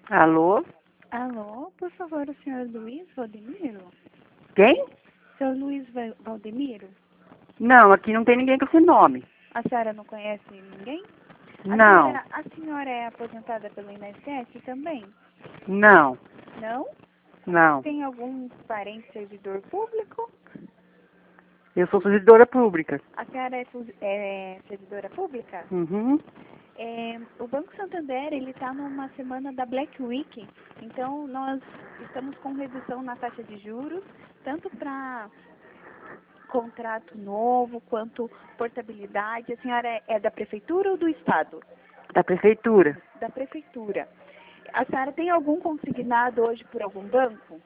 Alô? Alô, por favor, o senhor Luiz Valdemiro? Quem? Senhor Luiz Valdemiro? Não, aqui não tem ninguém com esse nome. A senhora não conhece ninguém? Não, A senhora é aposentada pelo INSS também? não, Não? não. Tem algum parente servidor público? Eu sou servidora pública. A senhora é servidora pública? Uhum. O Banco Santander, ele está numa semana da Black Week, então nós estamos com redução na taxa de juros, tanto para contrato novo quanto portabilidade. A senhora é da prefeitura ou do estado? Da prefeitura. Da prefeitura. A senhora tem algum consignado hoje por algum banco?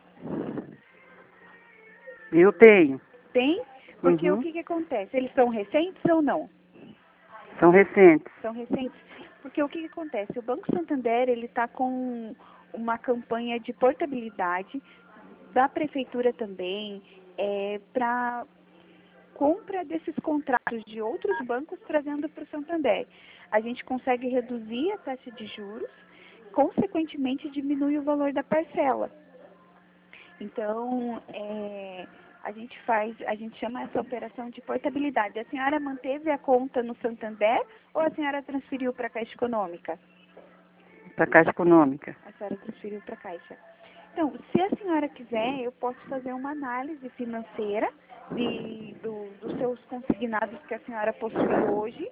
Eu tenho. Tem? Porque o Uhum. que acontece? Eles são recentes ou não? São recentes. São recentes? Porque o que acontece? O Banco Santander, ele está com uma campanha de portabilidade da prefeitura também, para compra desses contratos de outros bancos trazendo para o Santander. A gente consegue reduzir a taxa de juros, consequentemente diminui o valor da parcela. Então, a gente chama essa operação de portabilidade. A senhora manteve a conta no Santander ou a senhora transferiu para a Caixa Econômica? Para a Caixa Econômica. A senhora transferiu para a Caixa. Então, se a senhora quiser, eu posso fazer uma análise financeira dos seus consignados que a senhora possui hoje.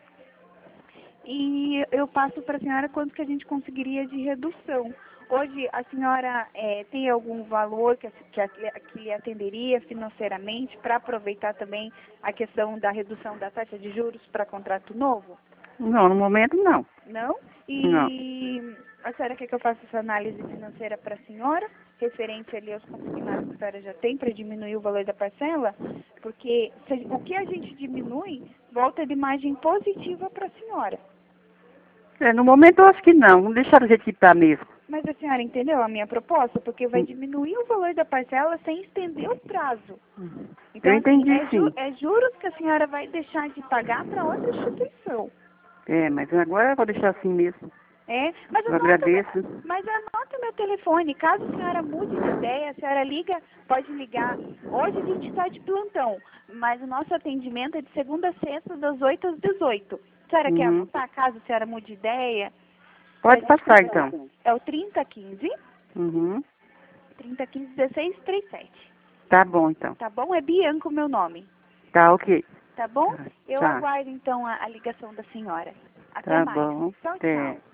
E eu passo para a senhora quanto que a gente conseguiria de redução. Hoje, a senhora tem algum valor que lhe atenderia financeiramente para aproveitar também a questão da redução da taxa de juros para contrato novo? Não, no momento não. Não? Não. E a senhora quer que eu faça essa análise financeira para a senhora, referente ali aos consignados que a senhora já tem, para diminuir o valor da parcela? Porque o que a gente diminui, volta de margem positiva para a senhora. No momento eu acho que não. Vamos deixar do jeito que está mesmo. Mas a senhora entendeu a minha proposta? Porque vai diminuir o valor da parcela sem estender o prazo. Então, Eu entendi, assim, sim. é juros que a senhora vai deixar de pagar para outra instituição. Mas agora eu vou deixar assim mesmo. Mas Eu agradeço. anota meu telefone. Caso a senhora mude de ideia, a senhora pode ligar. Hoje a gente está de plantão, mas o nosso atendimento é de segunda a sexta, das 8 às 18. A senhora quer Uhum. anotar, caso a senhora mude de ideia? Pode passar então. É o 3015 Uhum. 1637. Tá bom então. Tá bom? É Bianca o meu nome. Tá ok. Tá bom? Tá. Eu Tá. aguardo então a ligação da senhora. Até Tá mais. bom. Tchau, Até. tchau.